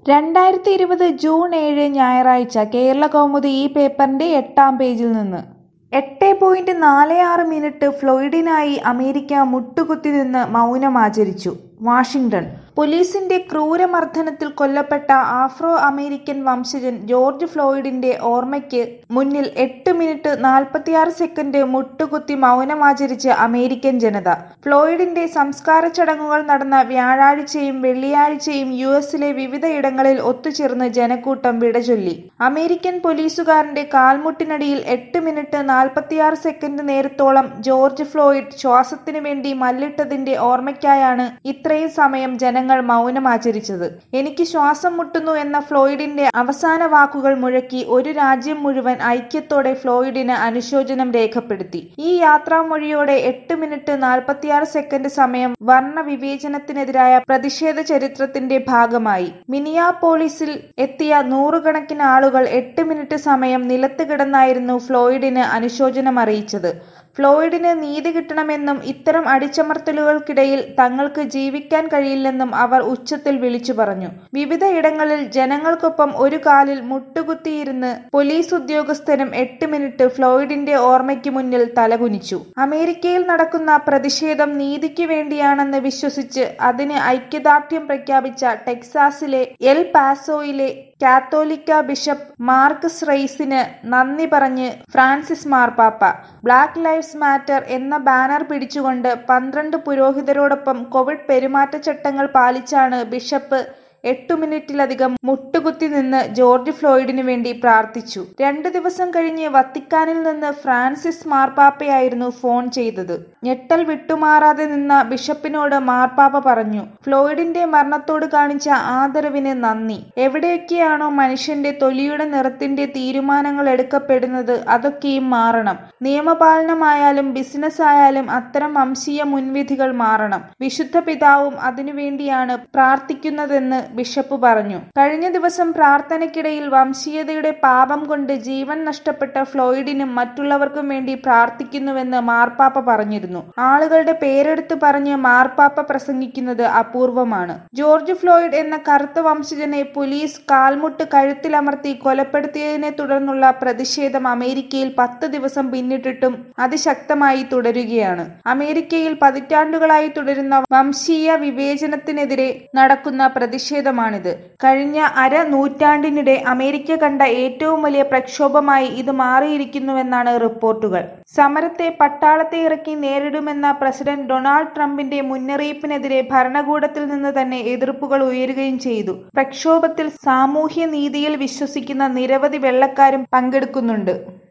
2020 June 7 ഞായറാഴ്ച കേരളകൗമുദി ഈ പേപ്പറിന്റെ 8-ാം പേജിൽ നിന്ന് 8.46 മിനിറ്റ് ഫ്ലോയ്ഡിനായി അമേരിക്ക മുട്ടുകുത്തി നിന്ന് മൗനമാചരിച്ചു. വാഷിംഗ്ടൺ. പോലീസിന്റെ ക്രൂരമർദ്ദനത്തിൽ കൊല്ലപ്പെട്ട ആഫ്രോ അമേരിക്കൻ വംശജൻ ജോർജ് ഫ്ലോയ്ഡിന്റെ ഓർമ്മയ്ക്ക് മുന്നിൽ 8 മിനിറ്റ് 46 സെക്കൻഡ് മുട്ടുകുത്തി മൗനമാചരിച്ച് അമേരിക്കൻ ജനത. ഫ്ലോയ്ഡിന്റെ സംസ്കാര ചടങ്ങുകൾ നടന്ന വ്യാഴാഴ്ചയും വെള്ളിയാഴ്ചയും യുഎസിലെ വിവിധയിടങ്ങളിൽ ഒത്തുചേർന്ന് ജനക്കൂട്ടം വിടചൊല്ലി. അമേരിക്കൻ പോലീസുകാരന്റെ കാൽമുട്ടിനടിയിൽ 8 മിനിറ്റ് 46 സെക്കൻഡ് നേരത്തോളം ജോർജ് ഫ്ലോയ്ഡ് ശ്വാസത്തിനു വേണ്ടി മല്ലിട്ടതിന്റെ ഓർമ്മയ്ക്കായാണ് ഇത്രയും സമയം ജനങ്ങൾ മൗനമാചരിച്ചത്. എനിക്ക് ശ്വാസം മുട്ടുന്നു എന്ന ഫ്ലോയ്ഡിന്റെ അവസാന വാക്കുകൾ മുഴക്കി ഒരു രാജ്യം മുഴുവൻ ഐക്യത്തോടെ ഫ്ലോയ്ഡിന് അനുശോചനം രേഖപ്പെടുത്തി. ഈ യാത്രാമൊഴിയോടെ 8 മിനിറ്റ് 46 സെക്കൻഡ് സമയം വർണ്ണ വിവേചനത്തിനെതിരായ പ്രതിഷേധ ചരിത്രത്തിന്റെ ഭാഗമായി. മിനിയാപോളിസിൽ എത്തിയ നൂറുകണക്കിന് ആളുകൾ 8 മിനിറ്റ് സമയം നിലത്ത് കിടന്നായിരുന്നു ഫ്ലോയ്ഡിന് അനുശോചനം അറിയിച്ചത്. ഫ്ലോയ്ഡിന് നീതി കിട്ടണമെന്നും ഇത്തരം അടിച്ചമർത്തലുകൾക്കിടയിൽ തങ്ങൾക്ക് ജീവിക്കാൻ കഴിയില്ലെന്നും അവർ ഉച്ചത്തിൽ വിളിച്ചു പറഞ്ഞു. വിവിധ ഇടങ്ങളിൽ ജനങ്ങൾക്കൊപ്പം ഒരു കാലിൽ മുട്ടുകുത്തിയിരുന്ന് പോലീസ് ഉദ്യോഗസ്ഥരും 8 മിനിറ്റ് ഫ്ലോയ്ഡിന്റെ ഓർമ്മയ്ക്ക് മുന്നിൽ തലകുനിച്ചു. അമേരിക്കയിൽ നടക്കുന്ന പ്രതിഷേധം നീതിക്ക് വേണ്ടിയാണെന്ന് വിശ്വസിച്ച് അതിന് ഐക്യദാർഢ്യം പ്രഖ്യാപിച്ച ടെക്സാസിലെ എൽ പാസോയിലെ കാത്തോലിക്ക ബിഷപ്പ് മാർക്ക് റെയ്സിന് നന്ദി പറഞ്ഞ് ഫ്രാൻസിസ് മാർപ്പാപ്പ. ബ്ലാക്ക് ലൈവ്സ് മാറ്റർ എന്ന ബാനർ പിടിച്ചുകൊണ്ട് 12 പുരോഹിതരോടൊപ്പം കോവിഡ് പെരുമാറ്റച്ചട്ടങ്ങൾ പാലിച്ചാണ് ബിഷപ്പ് 8 മിനിറ്റിലധികം മുട്ടുകുത്തി നിന്ന് ജോർജ് ഫ്ലോയ്ഡിനു വേണ്ടി പ്രാർത്ഥിച്ചു. 2 ദിവസം കഴിഞ്ഞ് വത്തിക്കാനിൽ നിന്ന് ഫ്രാൻസിസ് മാർപ്പാപ്പയായിരുന്നു ഫോൺ ചെയ്തത്. ഞെട്ടൽ വിട്ടുമാറാതെ നിന്ന ബിഷപ്പിനോട് മാർപ്പാപ്പ പറഞ്ഞു, ഫ്ലോയ്ഡിന്റെ മരണത്തോട് കാണിച്ച ആദരവിന് നന്ദി. എവിടെയൊക്കെയാണോ മനുഷ്യന്റെ തൊലിയുടെ നിറത്തിന്റെ തീരുമാനങ്ങൾ എടുക്കപ്പെടുന്നത് അതൊക്കെയും മാറണം. നിയമപാലനമായാലും ബിസിനസ് ആയാലും അത്തരം വംശീയ മുൻവിധികൾ മാറണം. വിശുദ്ധ പിതാവും അതിനുവേണ്ടിയാണ് പ്രാർത്ഥിക്കുന്നതെന്ന് ബിഷപ്പ് പറഞ്ഞു. കഴിഞ്ഞ ദിവസം പ്രാർത്ഥനയ്ക്കിടയിൽ വംശീയതയുടെ പാപം കൊണ്ട് ജീവൻ നഷ്ടപ്പെട്ട ഫ്ലോയ്ഡിനും മറ്റുള്ളവർക്കും വേണ്ടി പ്രാർത്ഥിക്കുന്നുവെന്ന് മാർപ്പാപ്പ പറഞ്ഞിരുന്നു. ആളുകളുടെ പേരെടുത്ത് പറഞ്ഞ് മാർപ്പാപ്പ പ്രസംഗിക്കുന്നത് അപൂർവമാണ്. ജോർജ് ഫ്ലോയ്ഡ് എന്ന കറുത്ത വംശജനെ പോലീസ് കാൽമുട്ട് കഴുത്തിലമർത്തി കൊലപ്പെടുത്തിയതിനെ തുടർന്നുള്ള പ്രതിഷേധം അമേരിക്കയിൽ 10 ദിവസം പിന്നിട്ടിട്ടും അതിശക്തമായി തുടരുകയാണ്. അമേരിക്കയിൽ പതിറ്റാണ്ടുകളായി തുടരുന്ന വംശീയ വിവേചനത്തിനെതിരെ നടക്കുന്ന പ്രതിഷേധമാണിത്. കഴിഞ്ഞ നൂറ്റാണ്ടിനിടെ അമേരിക്ക കണ്ട ഏറ്റവും വലിയ പ്രക്ഷോഭമായി ഇത് മാറിയിരിക്കുന്നുവെന്നാണ് റിപ്പോർട്ടുകൾ. സമരത്തെ പട്ടാളത്തെ ഇറക്കി നേരിടുമെന്ന പ്രസിഡന്റ് ഡൊണാൾഡ് ട്രംപിന്റെ മുന്നറിയിപ്പിനെതിരെ ഭരണകൂടത്തിൽ നിന്ന് തന്നെ എതിർപ്പുകൾ ഉയരുകയും ചെയ്തു. പ്രക്ഷോഭത്തിൽ സാമൂഹ്യ നീതിയിൽ വിശ്വസിക്കുന്ന നിരവധി വെള്ളക്കാരും പങ്കെടുക്കുന്നുണ്ട്.